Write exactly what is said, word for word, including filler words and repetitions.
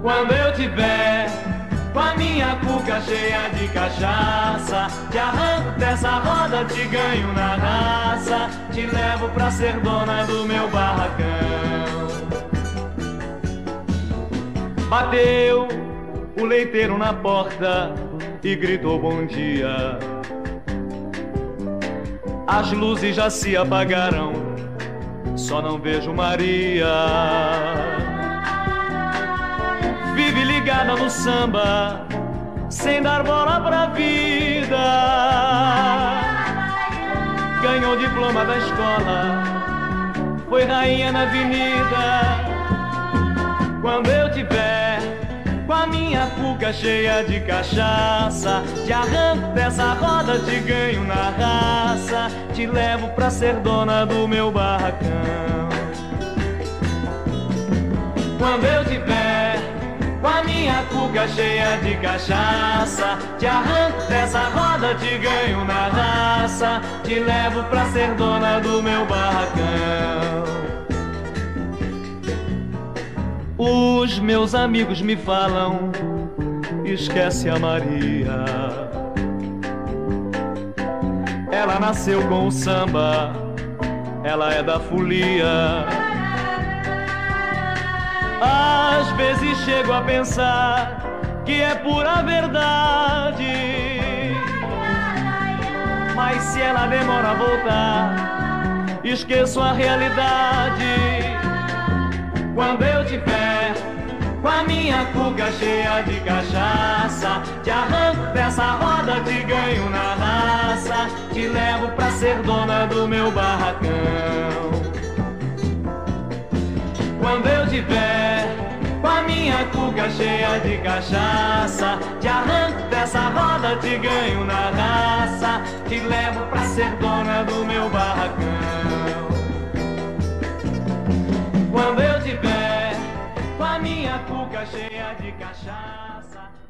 Quando eu tiver com a minha cuca cheia de cachaça, te arranco dessa roda, te ganho na raça, te levo pra ser dona do meu barracão. Bateu o leiteiro na porta e gritou bom dia. As luzes já se apagaram, só não vejo Maria. Vive ligada no samba, sem dar bola pra vida. Ganhou diploma da escola, foi rainha na avenida. Quando eu tiver com a minha cuca cheia de cachaça, te arranco dessa roda, te ganho na raça, te levo pra ser dona do meu barracão. Quando eu tiver com a minha cuca cheia de cachaça, te arranco dessa roda, te ganho na raça, te levo pra ser dona do meu barracão. Os meus amigos me falam, esquece a Maria. Ela nasceu com o samba, ela é da folia. Às vezes chego a pensar que é pura verdade, mas se ela demora a voltar, esqueço a realidade. Quando eu tiver com a minha cuca cheia de cachaça, te arranco dessa roda, te ganho na raça, te levo pra ser dona do meu barracão. Quando eu tiver com a minha cuca cheia de cachaça, te arranco dessa roda, te ganho na raça, te levo pra ser dona do meu barracão. Quando eu tiver com a minha cuca cheia de cachaça.